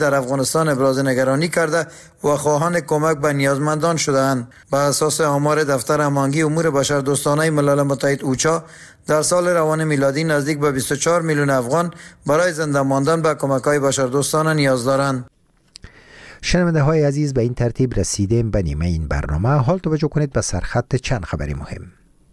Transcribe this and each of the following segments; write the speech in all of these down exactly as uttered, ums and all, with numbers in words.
در افغانستان ابراز نگرانی کرده و خواهان کمک به نیازمندان شده‌اند. بر اساس آمار دفتر هماهنگی امور بشردوستانه ملل متحد اوچا، در سال روان میلادی نزدیک به بیست و چهار میلیون افغان برای زنده ماندن به کمک‌های بشردوستانه نیاز دارند. شنونده های عزیز، به این ترتیب رسیدیم به نیمه این برنامه. حال توجه کنید به سرخط چند خبری مهم.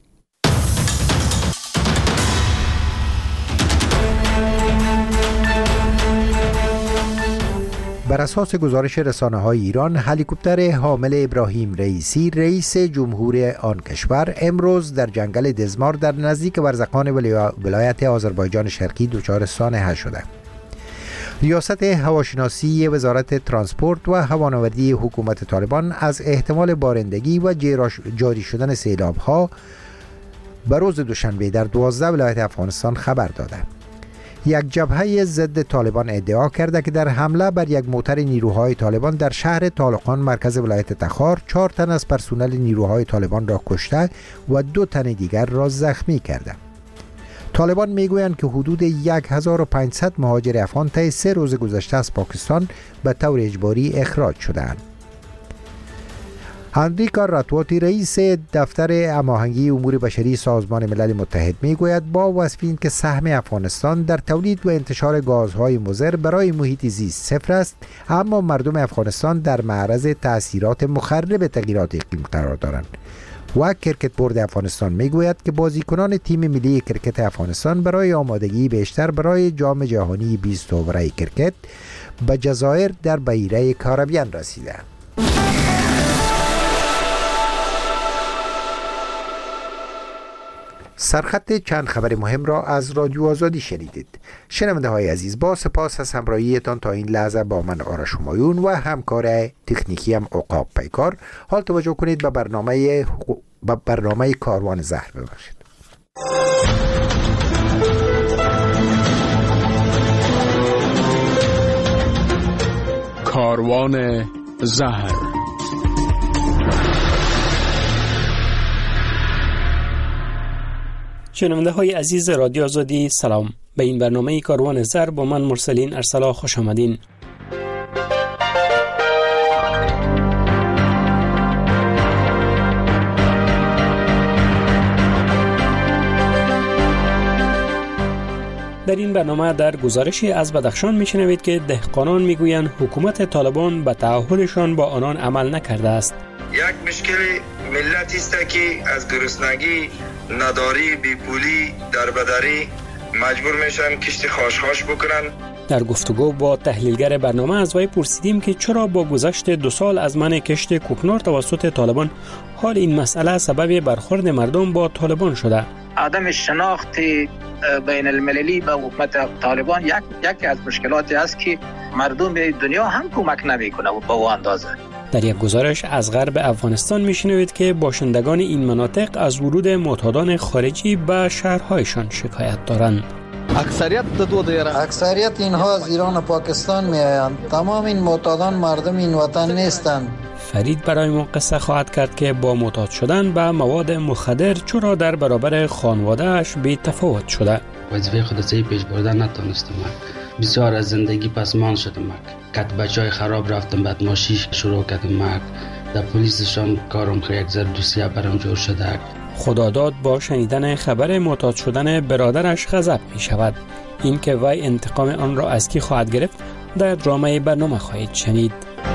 بر اساس گزارش رسانه‌های ایران، هلیکوپتر حامل ابراهیم رئیسی رئیس جمهور آن کشور امروز در جنگل دزمار در نزدیک ورزقان ولایت آذربایجان شرقی دچار سانحه شده. ریاست هواشناسی وزارت ترانسپورت و هوانوردی حکومت طالبان از احتمال بارندگی و جاری شدن سیلاب‌ها به روز دوشنبه در دوازده ولایت افغانستان خبر داده. یک جبهه ضد طالبان ادعا کرده که در حمله بر یک موتر نیروهای طالبان در شهر طالقان مرکز ولایت تخار چهار تن از پرسنل نیروهای طالبان را کشته و دو تن دیگر را زخمی کرده. طالبان میگویند که حدود هزار و پانصد مهاجر افغان طی سه روز گذشته از پاکستان به طور اجباری اخراج شدند. هنریکا راتواتی رئیس دفتر هماهنگی امور بشری سازمان ملل متحد میگوید با وصف این که سهم افغانستان در تولید و انتشار گازهای مضر برای محیط زیست صفر است، اما مردم افغانستان در معرض تأثیرات مخرب تغییرات اقلیم قرار دارند. و کرکت بورد افغانستان میگوید که بازیکنان تیم ملی کرکت افغانستان برای آمادگی بیشتر برای جام جهانی بیست اوور کرکت به جزایر در بحیره کارابیان رسیده. سرخط چند خبر مهم را از رادیو آزادی شنیدید. شنونده های عزیز، با سپاس از همراهیتان تا این لحظه با من آرش همایون و همکار تکنیکی هم عقاب پیکار. حال توجه کنید به برنامه به برنامه کاروان زهر ببخشید. کاروان زهر. شنونده های عزیز رادیو آزادی، سلام. به این برنامه کاروان زهر با من مرسلین ارسلا خوش آمدین. در این برنامه در گزارشی از بدخشان میشنوید که دهقانان میگویند حکومت طالبان به تعهدشان با آنان عمل نکرده است. یک مشکل ملت است که از گرسنگی، نداری، بیپولی، دربدری مجبور میشن کشت خاش خاش بکنن. در گفتگو با تحلیلگر برنامه از وی پرسیدیم که چرا با گذشت دو سال از منع کشت کوکنار توسط طالبان حال این مسئله سبب برخورد مردم با طالبان شده. عدم شناخت بین المللی با حکومت طالبان یک یکی از مشکلاتی است که مردم دنیا هم کمک نمیکنه و با اون اندازه. در یک گزارش از غرب افغانستان میشنوید که باشندگان این مناطق از ورود معتادان خارجی به شهرهایشان شکایت دارند. اکثریت دو دیره اکثریت اینها از ایران و پاکستان می آیند. تمام این معتادان مردم این وطن نیستند. فرید برای ما قصه خواهد کرد که با معتاد شدن به مواد مخدر چرا در برابر خانواده‌اش بی تفاوت شده. وظیفه خود سعی پیش بردن نتونستم. بسیار از زندگی پسمان شدم. کت بچهای خراب رفتم، بعد ماشیش شروع کردم. در پلیسشان کارم که یک ذره دوسیه برام جور شده. خداداد با شنیدن خبر معتاد شدن برادرش غضب می شود. این که وی انتقام آن را از کی خواهد گرفت در درامه برنامه خواهید شنید.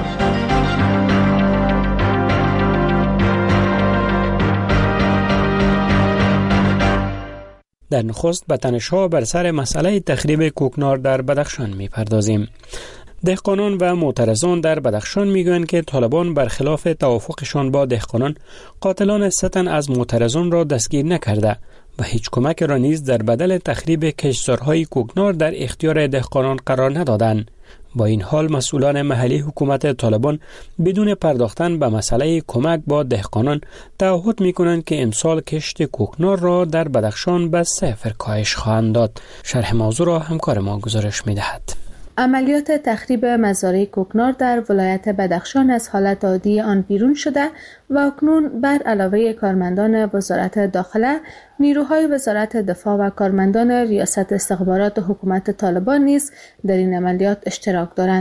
در نخست به تنش‌ها بر سر مسئله تخریب کوکنار در بدخشان می پردازیم. دهقانان و معترضان در بدخشان میگویند که طالبان برخلاف توافقشان با دهقانان قاتلان سه تن از معترضان را دستگیر نکرده و هیچ کمک را نیز در بدل تخریب کشتزارهای کوکنار در اختیار دهقانان قرار ندادند. با این حال مسئولان محلی حکومت طالبان بدون پرداختن به مسئله کمک با دهقانان تعهد میکنند که امسال کشت کوکنار را در بدخشان به صفر کاهش خواهند داد. شرح موضوع را همکار ما گزارش میدهد. عملیات تخریب مزارع کوکنار در ولایت بدخشان از حالت عادی آن بیرون شده و اکنون بر علاوه کارمندان وزارت داخله، نیروهای وزارت دفاع و کارمندان ریاست استخبارات حکومت طالبان نیز در این عملیات اشتراک دارند.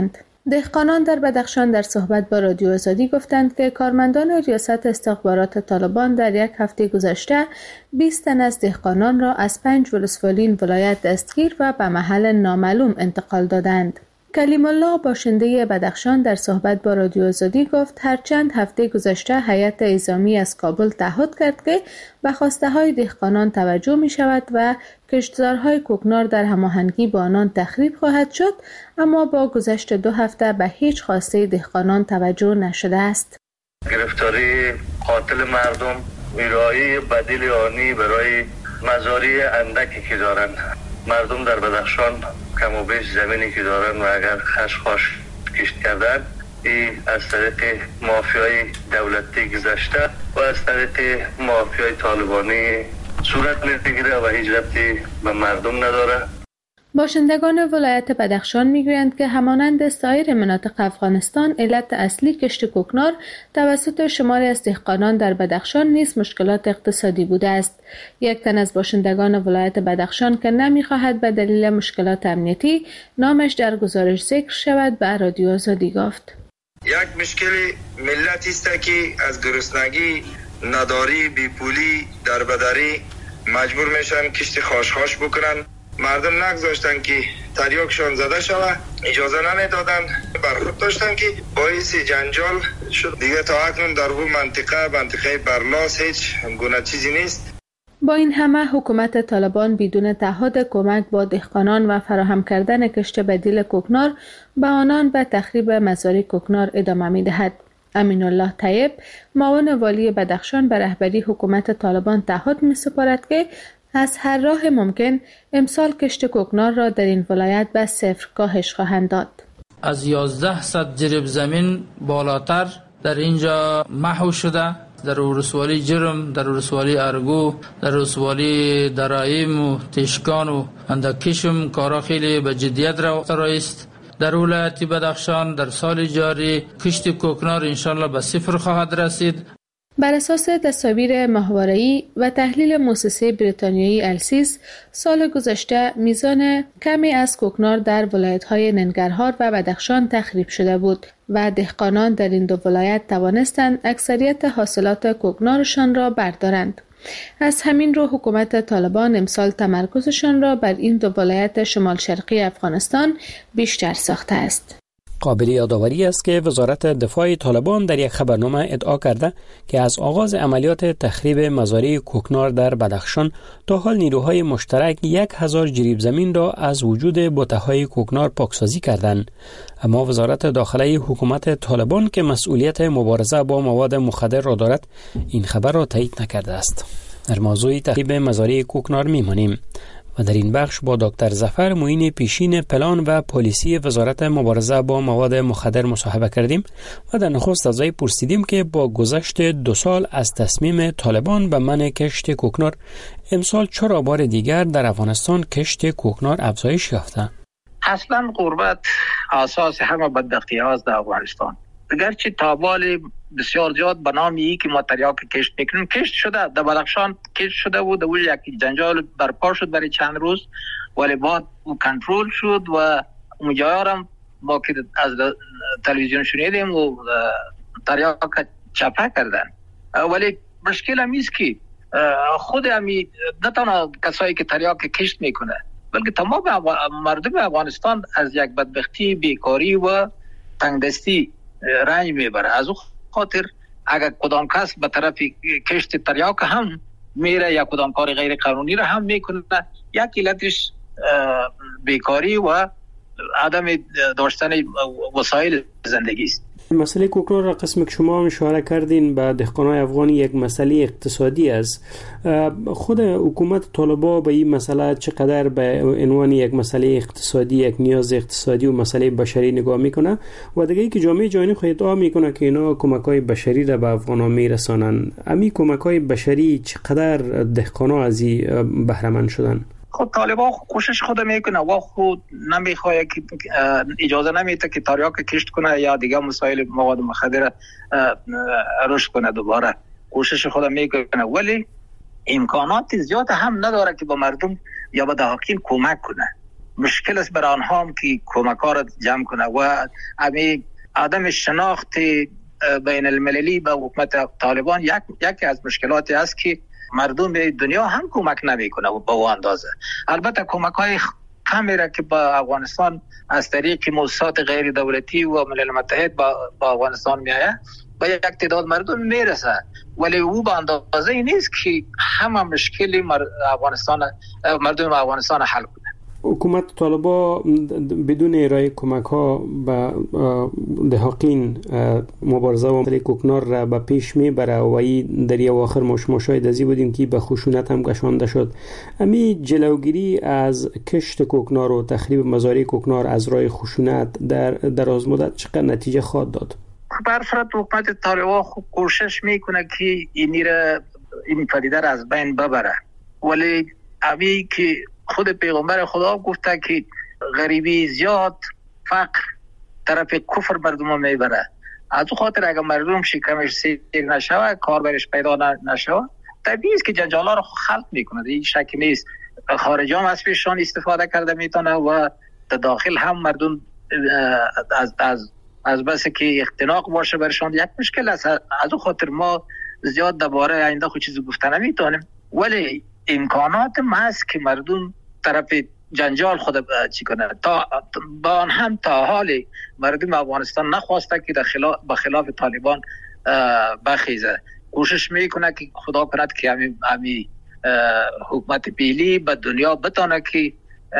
دهقانان در بدخشان در صحبت با رادیو آزادی گفتند که کارمندان ریاست استخبارات طالبان در یک هفته گذشته بیست تن از دهقانان را از پنج ولسوالی این ولایت دستگیر و به محل نامعلوم انتقال دادند. کلیم الله باشنده بدخشان در صحبت با رادیو آزادی گفت هرچند هفته گذشته هیئت انتظامی از کابل تعهد کرد که به خواسته های دهقانان توجه می شود و کشتزارهای کوکنار در هماهنگی با آنان تخریب خواهد شد، اما با گذشت دو هفته به هیچ خواسته دهقانان توجه نشده است. گرفتاری قاتل مردم، ویرایی بدیل آنی برای مزاری اندکی که دارند. مردم در بدخشان کم و بیش زمینی که دارن و اگر خشخاش کشت کردن ای از طریق مافیای دولتی گذشته و از طریق مافیای طالبانی صورت میگیره و هیچ ربطی به مردم نداره. باشندگان ولایت بدخشان میگویند که همانند سایر مناطق افغانستان علت اصلی کشت کوکنار توسط شماری از دهقانان در بدخشان نیز مشکلات اقتصادی بوده است. یک تن از باشندگان ولایت بدخشان که نمیخواهد به دلیل مشکلات امنیتی نامش در گزارش ذکر شود به رادیو آزادی گفت: یک مشکل ملت است که از گرسنگی، نداری، بیپولی، دربدری مجبور میشن کشت خاشخاش بکنن. مردم نگذاشتن که تریاکشان زده شود، اجازه نمیدادن، برخورد داشتن که باعث جنجال شد. دیگه تا اکنون در اون منطقه منطقه برلاس هیچ گونه چیزی نیست. با این همه حکومت طالبان بدون تعهد کمک با دهقانان و فراهم کردن کشت بدیل کوکنار به آنان به تخریب مزارع کوکنار ادامه می‌دهد. امین الله طیب معاون والی بدخشان به رهبری حکومت طالبان تعهد می‌سپارد که از هر راه ممکن امسال کشت کوکنار را در این ولایت به صفر کاهش خواهند داد. از یازده صد جریب زمین بالاتر در اینجا محو شده، در ولسوالی جرم، در ولسوالی ارگو، در ولسوالی درایم و تشکان و اندکشم کارا خیلی به جدیت رفته است. در ولایت بدخشان در سال جاری کشت کوکنار انشالله به صفر خواهد رسید. بر اساس تصاویر ماهواره‌ای و تحلیل مؤسسه بریتانیایی السیس، سال گذشته میزان کمی از کوکنار در ولایت‌های ننگرهار و بدخشان تخریب شده بود و دهقانان در این دو ولایت توانستند اکثریت حاصلات کوکنارشان را بردارند. از همین رو حکومت طالبان امسال تمرکزشان را بر این دو ولایت شمال شرقی افغانستان بیشتر ساخته است. قابل یادآوری است که وزارت دفاع طالبان در یک خبرنامه ادعا کرده که از آغاز عملیات تخریب مزارع کوکنار در بدخشان تا حال نیروهای مشترک یک هزار جریب زمین را از وجود بوته‌های کوکنار پاکسازی کردند. اما وزارت داخله حکومت طالبان که مسئولیت مبارزه با مواد مخدر را دارد این خبر را تایید نکرده است. در موضوع تخریب مزارع کوکنار می‌مانیم و در این بخش با دکتر ظفر معین پیشین پلان و پلیسی وزارت مبارزه با مواد مخدر مصاحبه کردیم و در نخست از او پرسیدیم که با گذشت دو سال از تصمیم طالبان به منع کشت کوکنار امسال چرا بار دیگر در افغانستان کشت کوکنار افزایش یافته؟ اصلا غربت اساس همه بدبختی هاست در افغانستان. اگرچه تابال بسیار زیاد به نام ای که ما تریاک کشت میکنیم کشت شده، در بدخشان کشت شده بود، و یک جنجال برپا شد برای چند روز، ولی بعد کنترل شد و مجاورم ما که از تلویزیون شنیدیم و تریاک چپه کردن. ولی مشکل هم ایست که خود همی نه تنها کسایی که تریاک کشت میکنه بلکه تمام مردم افغانستان از یک بدبختی، بیکاری و تنگدستی رنج میبره. از اون خاطر اگر کدام کس به طرف کشت تریاک هم میره یا کدام کار غیر قانونی را هم میکنه، یک علتش بیکاری و عدم داشتن وسایل زندگی است. مسئله کوکنار را قسم که شما هم اشاره کردین به دهقانای افغانی یک مسئله اقتصادی است. خود حکومت طالبان به این مسئله چقدر به عنوان یک مسئله اقتصادی، یک نیاز اقتصادی و مسئله بشری نگاه میکنه و دیگه ای که جامعه جهانی خود ادعا میکنه که اینا کمک‌های بشری را به افغانان میرسانن، امی کمک‌های بشری چقدر دهقانا از این بهره مند شدن؟ خب طالبان کوشش خود میکنه و خود نمیخواد که اجازه نمیده که تریاک کشت کنه یا دیگه مسائل مواد مخدر رشد کنه. دوباره کوشش خود میکنه ولی امکانات زیاد هم نداره که به مردم یا به دهقان کمک کنه. مشکل است برای آنها هم که کمک ها را جمع کنه و همین عدم شناخت بین المللی به حکومت طالبان یک یکی از مشکلاتی است که مردم دنیا هم کمک نمیکنه و به اون اندازه. البته کمک های کمی را که با افغانستان از طریق مؤسسات غیر دولتی و ملل متحد با, با افغانستان میآید با یک تعداد مردم میرسه، ولی او به اندازه نیست که همه مشکل افغانستان مردم افغانستان حل کنه. حکومت طالبان بدون ارائه کمک ها به دهقین مبارزه و مسئله کوکنار را به پیش میبره و این در یه آخر مش مشاهده ازی بودیم که به خشونت هم کشانده شد. امی جلوگیری از کشت کوکنار و تخریب مزارع کوکنار از راه خشونت در دراز مدت چقدر نتیجه خواهد داد؟ برفرض حکومت طالبان خوب کوشش میکنه که این را این پدیده را از بین ببره، ولی امی که خود پیغمبر خدا گفته که غریبی زیاد فقر طرف کفر مردم میبره. از او خاطر اگر مردم شکمش سیر نشوه، کار برش پیدا نشوه، طبیعی است که جنجالا رو خلق میکنه. این شک نیست. خارجی هم از پیششان استفاده کرده میتونه و در داخل هم مردم از از از بس که اختناق باشه برشان یک مشکل است. از او خاطر ما زیاد درباره آینده خود چیزی گفته نمیتونیم، ولی امکانات ما هست که مردم طرف جنجال خود چی کنه. تا با آن هم تا حالی مردم افغانستان نخواسته که در خلاف به خلاف طالبان بخیزه. کوشش میکنه که خدا کند که همی, همی حکومت پیلی به دنیا بتانه که یک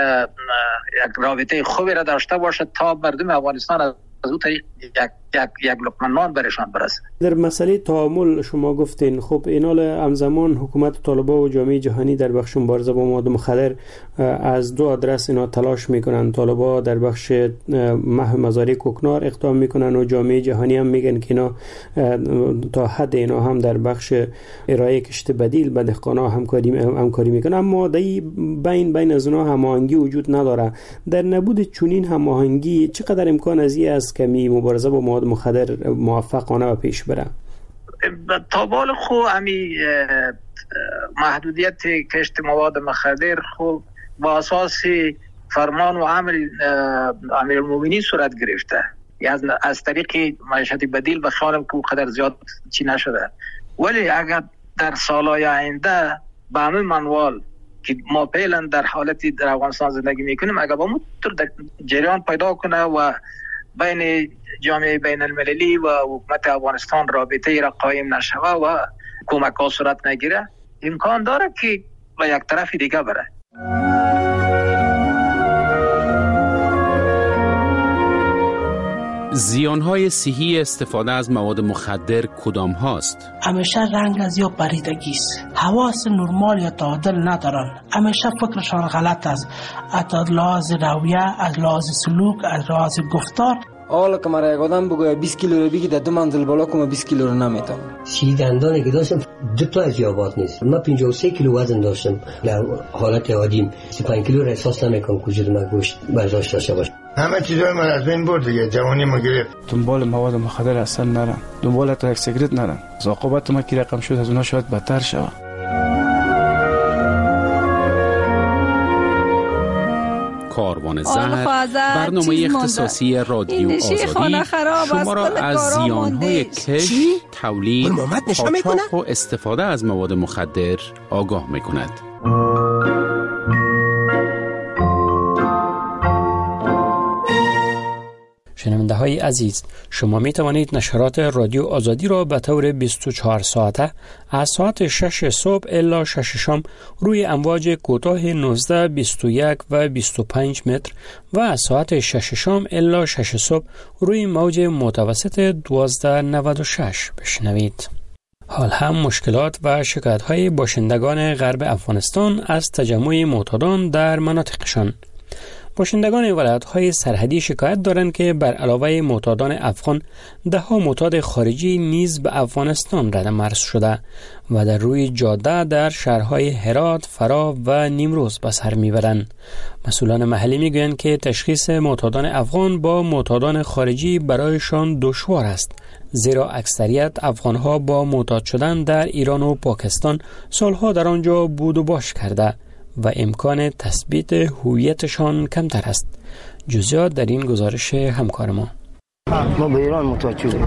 رابطه خوبی را داشته باشه تا مردم افغانستان از او طریق یک یک یک لقمه نان برشان برسه. در مسئله تعامل شما گفتین، خب اینال همزمان حکومت طالبان و جامعه جهانی در بخش مبارزه با مواد مخدر از دو آدرس اینا تلاش میکنن. طالبان در بخش محو مزارع کوکنار اقدام میکنن و جامعه جهانی هم میگن که اینا تا حد اینا هم در بخش ارائه کشت بدیل به دهقانا همکاری همکاری میکنن، اما در بین بین از اونها هماهنگی وجود نداره. در نبود چنین هماهنگی چقدر امکان از این است که می مبارزه با مواد مخدر موفقانه و پیش بره؟ تا بال خو امی محدودیت کشت مواد مخدر خو با اساس فرمان و امر امیرالمومنین صورت گرفته. از از طریق معیشت بدیل به خیالم که قدر زیاد چی نشده، ولی اگر در سالهای آینده به همه منوال که ما فعلا در حالتی در افغانستان زندگی میکنیم اگر با مطور در جریان پیدا کنه و بین جامعه بین المللی و حکومت افغانستان رابطه را قایم نشوه و کمک ها صورت نگیره، امکان داره که به یک طرف دیگه بره. زیانهای صحی استفاده از مواد مخدر کدام هاست؟ همیشه رنگ از یا پریدگی است، حواس نرمال یا تعادل ندارن، همیشه فکرشان غلط است، از لحاظ رویه، از لحاظ سلوک، از لحاظ گفتار. حالا که مرا یک آدم بگوید بیست کیلو رو بگی در دو منزل بالا کنم بیست کیلو رو نمیتونم. سی دندانی که داشتم دو تا از یابات نیست. من پنجاه و سه کیلو وزن داشتم در حالت عادیم. سی و پنج کیلو را احساس نمیکنم کجا من گوشت برداشت داشته باشم. همه چیزای من از بین برد دیگه، جوانی ما گرفت. دنبال مواد مخدر اصلا نرم، دنبال تا یک سیگرت نرم. عاقبت ما کی رقم شد از اونها شاید بدتر شود. کاروان زهر برنامه اختصاصی رادیو آزادی شما را از زیانهای کشت، تولید، قاچاق و استفاده از مواد مخدر آگاه می‌کند. شنونده های عزیز، شما می توانید نشرات رادیو آزادی را به طور بیست و چهار ساعته از ساعت شش صبح الی شش شام روی امواج کوتاه نوزده، بیست و یک و بیست و پنج متر و از ساعت شش شام الی شش صبح روی موج متوسط دوازده نود و شش بشنوید. حال هم مشکلات و شکایت های باشندگان غرب افغانستان از تجمع معتادان در مناطقشان. باشندگان ولایت‌های سرحدی شکایت دارند که بر علاوه معتادان افغان، ده ها معتاد خارجی نیز به افغانستان رد مرز شده و در روی جاده در شهرهای هرات، فرا و نیمروز به سر میبرند. مسئولان محلی میگویند که تشخیص معتادان افغان با معتادان خارجی برایشان دشوار است، زیرا اکثریت افغان‌ها با معتاد شدن در ایران و پاکستان سالها در آنجا بود و باش کرده و امکان تثبیت هویتشان کمتر است. جزئیات در این گزارش همکار ما. ما به ایران متوجه شدیم.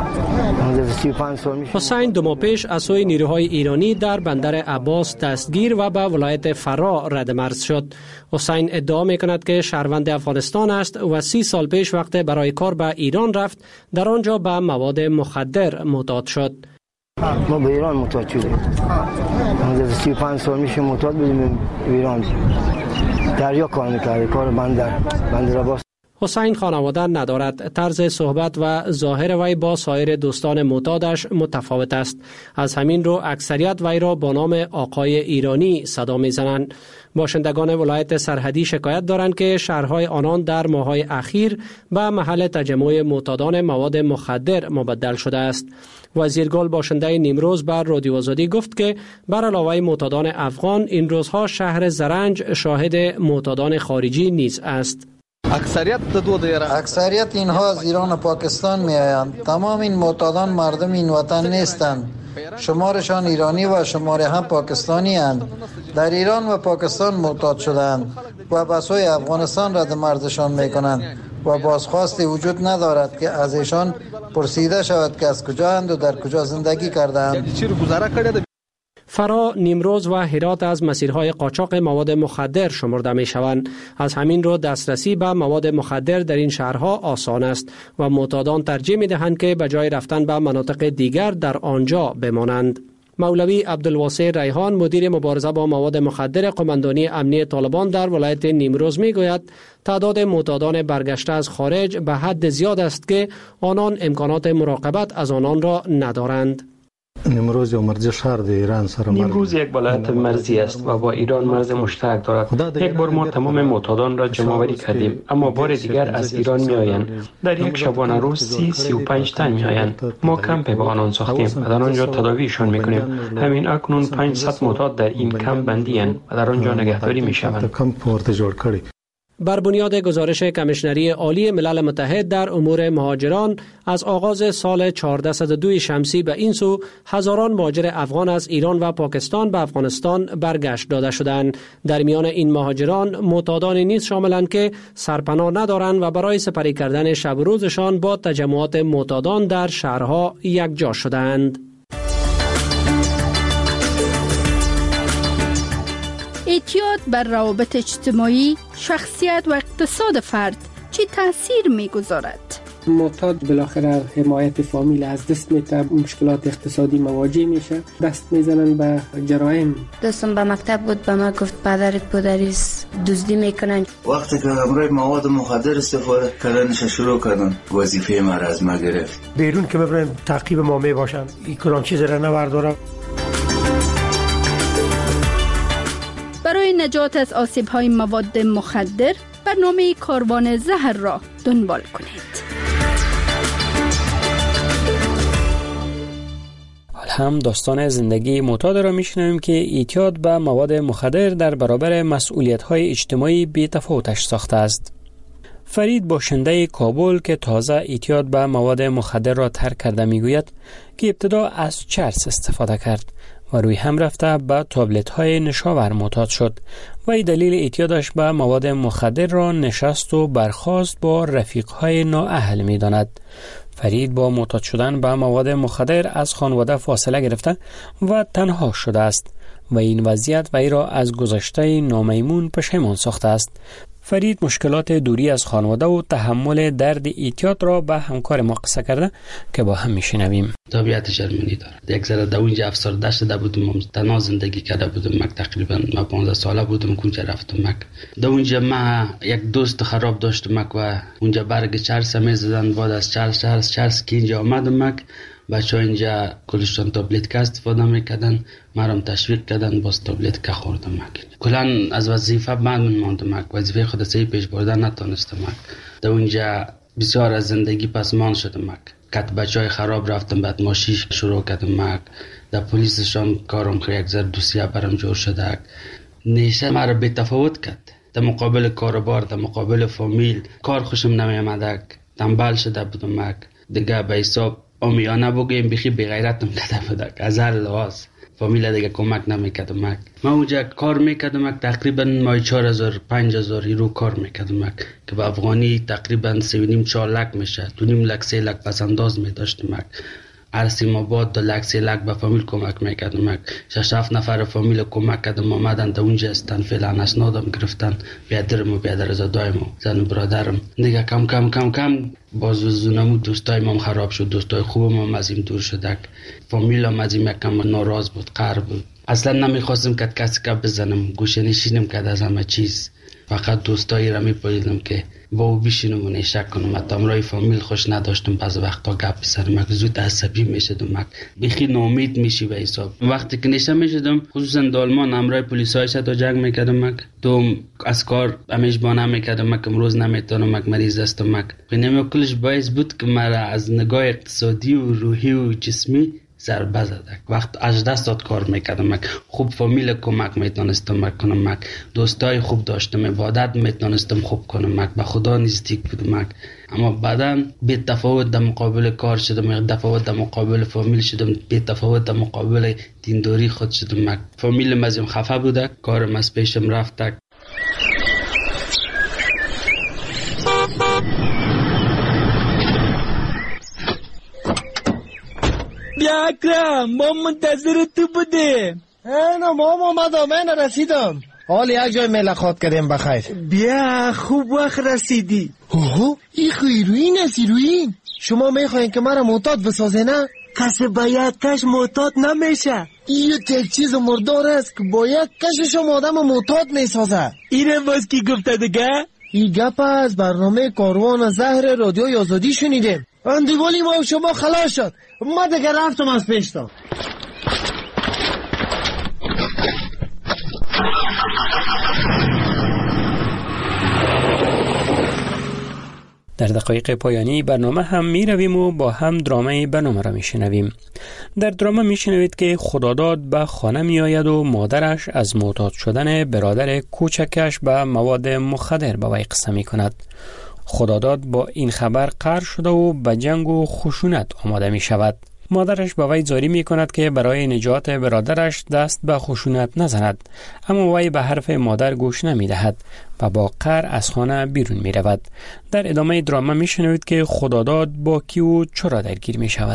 حسین دو ماه پیش از سوی نیروهای ایرانی در بندر عباس دستگیر و به ولایت فرا رد مرز شد. حسین ادعا میکند که شهروند افغانستان است و سی سال پیش وقت برای کار به ایران رفت در آنجا به مواد مخدر معتاد شد. ما به ایران متوجه شدیم. ما سی و پنج سال میشه معتاد بودیم ایران. دریا کار میکردیم، کار بندر بندر عباس. حسین خانواده ندارد. طرز صحبت و ظاهر وی با سایر دوستان معتادش متفاوت است. از همین رو اکثریت وی را با نام آقای ایرانی صدا میزنند. باشندگان ولایت سرحدی شکایت دارند که شهرهای آنان در ماه‌های اخیر به محل تجمع معتادان مواد مخدر مبدل شده است. وزیرگل باشنده نیمروز بر رادیو آزادی گفت که بر علاوه معتادان افغان این روزها شهر زرنج شاهد معتادان خارجی نیز است. اکثریت دو دیره اکثریت اینها از ایران و پاکستان می آیند. تمام این معتادان مردم این وطن نیستند. شمارشان ایرانی و شمار هم پاکستانی اند. در ایران و پاکستان معتاد شدند و به سوی افغانستان رد مرزشان می کنند و بازخواستی وجود ندارد که از ایشان پرسیده شود که از کجا اند و در کجا زندگی کردند. فرا، نیمروز و هرات از مسیرهای قاچاق مواد مخدر شمرده می شوند. از همین رو دسترسی به مواد مخدر در این شهرها آسان است و معتادان ترجیح می دهند که به جای رفتن به مناطق دیگر در آنجا بمانند. مولوی عبدالواسع ریحان مدیر مبارزه با مواد مخدر قماندانی امنی طالبان در ولایت نیمروز می گوید تعداد معتادان برگشته از خارج به حد زیاد است که آنان امکانات مراقبت از آنان را ندارند. نیمروز یا مرز شهر در ایران سره نیمروز یک ولایت مرزی است و با ایران مرز مشترک دارد. یک بار ما تمام معتادان را جمع آوری کردیم، اما بار دیگر از ایران می آیند. در یک شبانه روز سی سی و پنج تن می آیند. ما کمپ با آنان ساختیم و در آنجا تداویشان می کنیم. همین اکنون پانصد معتاد در این کمپ بندی اند و در آنجا نگهداری می شوند. بر بنیاد گزارش کمیشنری عالی ملل متحد در امور مهاجران از آغاز سال چهارصد و دو شمسی به این سو هزاران مهاجر افغان از ایران و پاکستان به افغانستان برگشت داده شدند. در میان این مهاجران معتادانی نیز شاملند که سرپناه ندارند و برای سپری کردن شب و روزشان با تجمعات معتادان در شهرها یکجا شدند. اعتیاد بر روابط اجتماعی، شخصیت و اقتصاد فرد چه تأثیر می‌گذارد؟ معتاد بالاخره حمایت فامیل از دست میده، مشکلات اقتصادی مواجه میشه، دست میزنن به جرایم. دوستم به مکتب بود، به ما گفت پدرت پدریس دزدی میکنن. وقتی که امروز مواد مخدر استفاده کردنش شروع کردن، وظیفه ما را از ما گرفت. بیرون که ببرن تعقیب ما میباشن، این کدام چیز را نبردارم. برای نجات از آسیب‌های مواد مخدر برنامه کاروان زهر را دنبال کنید. حال هم داستان زندگی معتاد را میشنویم که اعتیاد به مواد مخدر در برابر مسئولیت‌های اجتماعی بی‌تفاوتش ساخته است. فرید باشنده کابل که تازه اعتیاد به مواد مخدر را ترک کرده میگوید که ابتدا از چرس استفاده کرد و روی هم رفته به تابلت های نشاور معتاد شد و این دلیل اعتیادش به مواد مخدر را نشست و برخاست با رفیق های نااهل می داند. فرید با معتاد شدن به مواد مخدر از خانواده فاصله گرفته و تنها شده است و این وضعیت وی را از گذشته نامیمون پشیمان ساخته است. فرید مشکلات دوری از خانواده و تحمل درد اعتیاد را به همکار ما قصه کرده که با هم میشنویم. طبیعت جرمنی دارد. یک ذره در اونجا افسرده شده بودم، تنها زندگی کرده بودم. مک تقریبا ما پانزده ساله بودم که اونجا رفتم مک. در اونجا ما یک دوست خراب داشتم مک و اونجا برگ چرس میزدن. بعد از چرس چرس چرس که اینجا آمدم مک، بچه ها اینجا کلشتان تابلت که استفاده میکردن، مرام تشویق کردن باز تابلت که خوردم مک. کلان از وظیفه بعد من ماندم مک، وظیفه خود صحیح پیش بردن نتونستم مک. در اونجا بسیار از زندگی پسمان شدم مک. کت بچه های خراب رفتم، بعد ماشیش شروع کردم مک. در پلیسشان کارم خیلی یک ذره دوسیه برام جور شده. نیشه مرا به تفاوت کرد. در مقابل کاربار، در مقابل فامیل کار خوشم نمیامد. تنبل شده بودم مک. دیگه به حساب امیانه بگیم بخی بغیرتم کده بودک از هر لحاظ. فامیل دیگه کمک نمیکردم. من اونجا کار میکردم تقریبا مای چهار هزار پنج هزار یورو کار میکردم که به افغانی تقریبا سه و نیم چهار لک میشه. دو نیم لک سه لک پس انداز میداشتم. ارسیم آباد دو لک سه لک به فامیل کمک میکردم. شش هفت نفر فامیل کمک کردم آمدن تا اونجا استن فعلا اسنادم گرفتن. بیادرم و بیادرزادایم و زن و برادرم دیگه کم کم کم کم باز زونمو دوستای ما خراب شد. دوستای خوبم هم از این دور شدک. فامیل هم از این یکم ناراض بود، قهر بود. اصلا نمیخواستم که کسی که بزنم، گوشه نشینم که از همه چیز. فقط دوستایی را میپاییدم که با او بشینم و نشک کنم. حتی امرای فامیل خوش نداشتم. بعض وقتا گپ بزنم زود عصبی میشدم، بخی ناامید میشی به حساب. وقتی که نشه میشدم خصوصا دالمان امرای پلیسای تا جنگ میکردم. تو از کار همیش بانه میکردم که امروز نمیتونم، مریض هستم. اینم کلش باعث بود که مرا از نگاه اقتصادی و روحی و جسمی ضربه زده. وقت هجده ساعت کار میکردم. خوب فامیل کمک میتونستم کنم. دوستای خوب داشتم. عبادت میتونستم خوب کنم. به خدا نزدیک بودم. اما بعدا بی تفاوت در مقابل کار شدم، تفاوت در مقابل فامیل شدم، بی تفاوت در مقابل دینداری خود شدم. فامیل مزیم خفه بوده، کارم از پیشم رفته. بیا اکرم، ما منتظر تو بودیم. اینا ما اومدم، من رسیدم. حال یک جای ملاقات کردیم بخیر. بیا خوب وقت رسیدی. اوه این خیروین است. ایروین شما میخواین که مرا معتاد بسازه نه؟ کسی با یک کش معتاد نمیشه. این یک چیز مردار است که با یک کشش آدم معتاد میسازه. اینم باز کی گفته دیگه؟ این گپ از برنامه کاروان زهر رادیو آزادی شنیدیم. اندیوالی ما شما خلاص شد. ما دیگه رفتم از پیشتان. در دقایق پایانی برنامه هم می رویم و با هم درامه برنامه را می شنویم. در درامه می شنوید که خداداد به خانه می آید و مادرش از معتاد شدن برادر کوچکش به مواد مخدر به وی قصه می کند. خداداد با این خبر قهر شده و به جنگ و خشونت آماده می شود. مادرش به وی زاری می کند که برای نجات برادرش دست به خشونت نزند، اما وی به حرف مادر گوش نمی دهد و با قهر از خانه بیرون می رود. در ادامه دراما می شنوید که خداداد با کی و چرا درگیر می شود.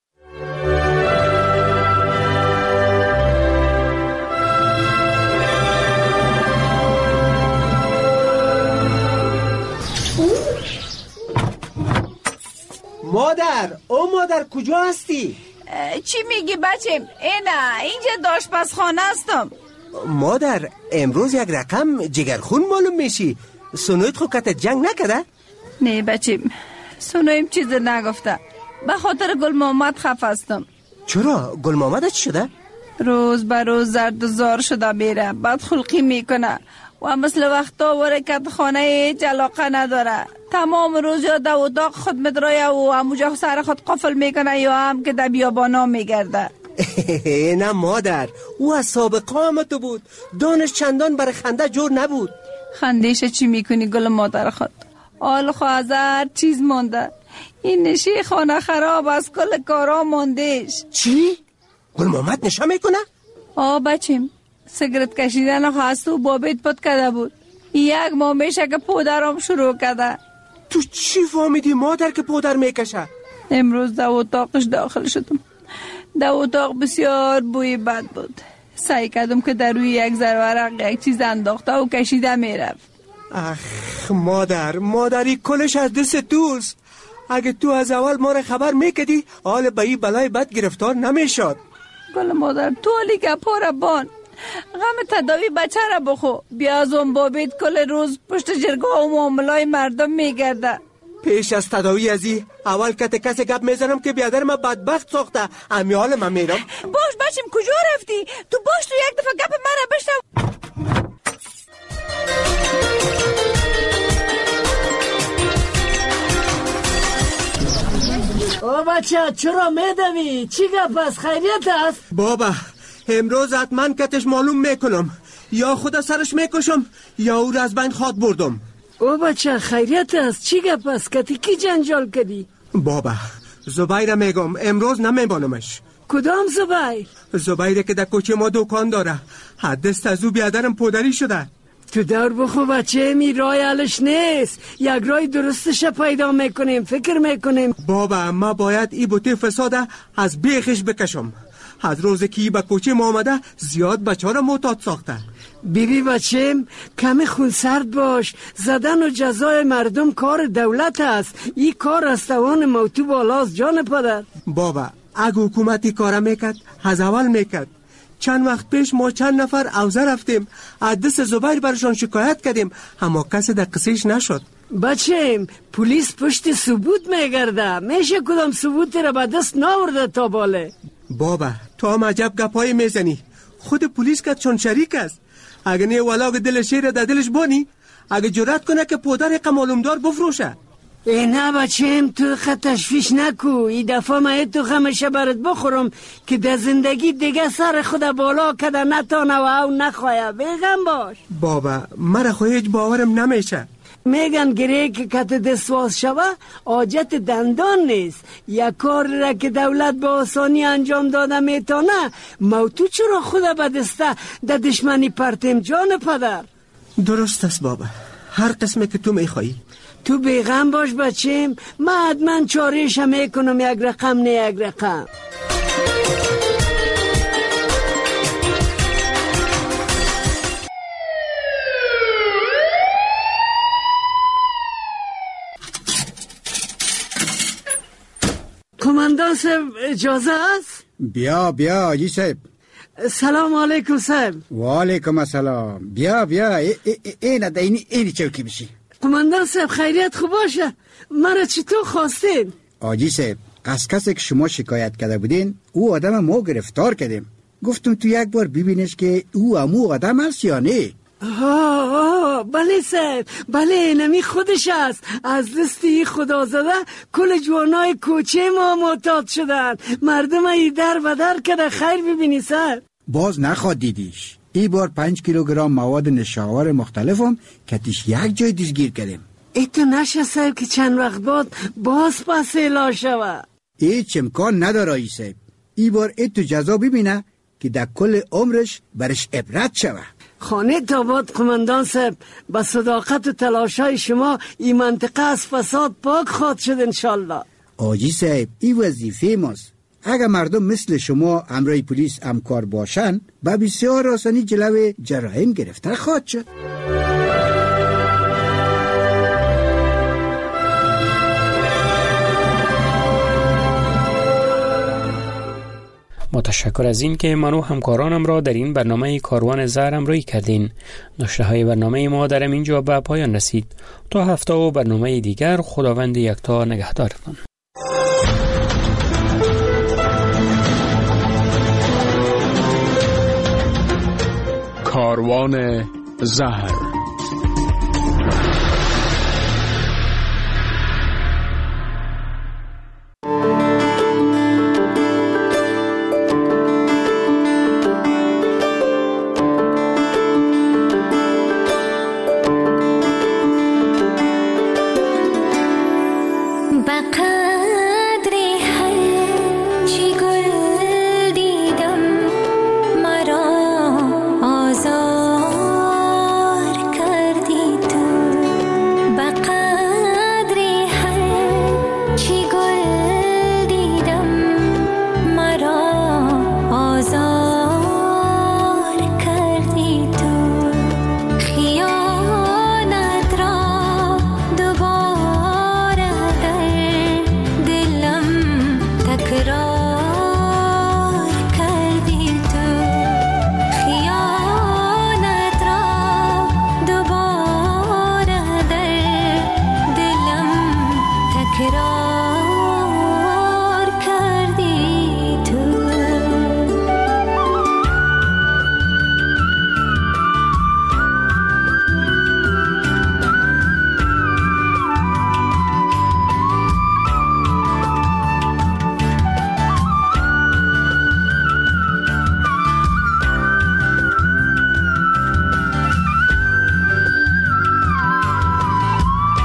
مادر، او مادر کجا هستی؟ چی میگی بچم؟ اینا اینجا آشپزخانه هستم. مادر امروز یک رقم جگرخون معلوم میشی. سنویت خو کت جنگ نکده؟ نه بچم، سنویم چیز نگفته. به خاطر گل محمد خفه هستم. چرا؟ گل محمد چی شده؟ روز به روز زرد و زار شده میره، بد خلقی میکنه و مثل وقتا ورکت خانه جلاقه نداره. تمام روز یا در اتاق خود مدرایه و همونجا سر خود قفل میکنه یا هم که در بیابانا میگرده. نه مادر، او از سابقه آمده بود. دانش چندان برای خنده جور نبود. خندیش چی میکنی گل مادر خود؟ آل خوازر چیز مانده. این نشی خانه خراب از کل کارا ماندهش. چی؟ گل محمد نشه میکنه؟ آه بچیم، سیگرت کشیدن خواست و بابیت پد کده بود. یک ماه میشه که پودرم شروع کده. تو چی فهمیدی مادر که پودر میکشه؟ امروز در اتاقش داخل شدم. در اتاق بسیار بوی بد بود. سعی کردم که در روی یک ذره یک چیز انداخته و کشیده میرفت. اخ مادر، مادری کلش از دست توست. اگه تو از اول ما را خبر میکدی حال به این بلای بد گرفتار نمیشد. گل مادر تو علی گپا را بان. غم تداوی بچه را بخو. بیا از اون بابیت کل روز پشت جرگاه و معاملای مردم میگرده. پیش از تداوی ازی اول کت کسی گپ میزنم که بیادر ما بدبخت ساخته. امی حال من میرم. باش بچم کجا رفتی؟ تو باش تو یک دفعه گپ من را بشنو. او بچه چرا میدوی؟ چی گپ است؟ خیریت است؟ بابا امروز حتما کتش معلوم میکنم. یا خدا سرش میکشم یا او را از بین خواد بردم. او بچه خیریت است؟ چی گپ است؟ کتی کی جنجال کردی؟ بابا زبیر میگم امروز نمیبانمش. کدام زبیر؟ زبیره که در کوچه ما دکان داره. حدست از او بیادرم پدری شده. تو دور بخو بچه می رای علش نیست. یک رای درستش پیدا میکنیم، فکر میکنیم. بابا ما باید ای بوته فساده از بیخش بکشم. از روز که ای به کوچه ما آمده زیاد بچه ها را معتاد ساخته. بیبی بچیم کمی خونسرد باش. زدن و جزای مردم کار دولت است. این کار از توان موتو بالاست جان پدر. بابا اگه حکومتی کار میکرد از اول میکرد. چند وقت پیش ما چند نفر اوزه رفتیم، عدس زبیر برشان شکایت کردیم، اما کسی در قصیش نشد. بچیم پلیس پشت ثبوت میگرده. میشه کدام ثبوتی را به دست ناورده تا باله. بابا تو هم عجب گپای میزنی. خود پلیس که چون شریک است. اگه نه ولاگ دل شیر در دلش بانی، اگه جرأت کنه که پدر قمالمدار بفروشه. ای نه بچیم تو خط تشویش نکو. ای دفعه من تو خمشه برات بخورم که در زندگی دیگه سر خود بالا کده نتانه و او نخواه. بیغم باش. بابا مرا خو هیچ باورم نمیشه. میگن گره که کت دستواز شوه آجت دندان نیست. یک کار را که دولت با آسانی انجام داده میتونه، موتو چرا خود به دسته در دشمنی پرتیم جان پدر؟ درست است بابا، هر قسمه که تو میخوایی. تو بیغم باش بچیم، من حتما چاریش میکنم، یک رقم نه یک رقم. کماندان صاحب اجازه است؟ بیا بیا آجی صاحب. سلام علیکم صاحب. و علیکم السلام. بیا بیا اینه دا اینی اینی چوکی بشی. کماندان صاحب خیریت خوب باشه. مرا چطور خواستین؟ آجی صاحب از کسی که شما شکایت کرده بودین او آدم ما گرفتار کردیم. گفتم تو یک بار ببینش که او امو آدم است یا نه. آه آه بله صاحب، بله نمی خودش است. از دستی خدا زده کل جوانای کوچه ما معتاد شدن. مردم ای در و در کده. خیر ببینی صاحب. باز نخواد دیدیش. ای بار پنج کیلوگرم مواد نشاور مختلف هم کتیش یک جای دستگیر کردیم. ای تو نشه صاحب که چند وقت بعد باز پس اعلا شوه. هیچ امکان نداره ای صاحب. ای بار ای تو جزا ببینه که در کل عمرش برش عبرت شوه. خانه تاباد قماندان صاحب، با صداقت و تلاشای شما این منطقه از فساد پاک خواد شد انشالله. آجی صاحب این وظیفه ماست. اگر مردم مثل شما همراه پلیس همکار باشن با بسیار آسانی جلوی جرایم گرفته خواهد شد. متشکر از این که من و همکارانم را در این برنامه کاروان زهر همراهی کردین. نشره های برنامه ما در اینجا به پایان رسید. تا هفته و برنامه دیگر خداوند یکتا نگهدارتان. کاروان زهر.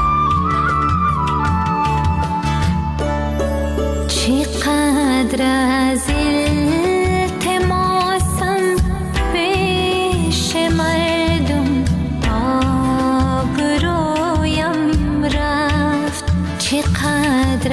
چقدر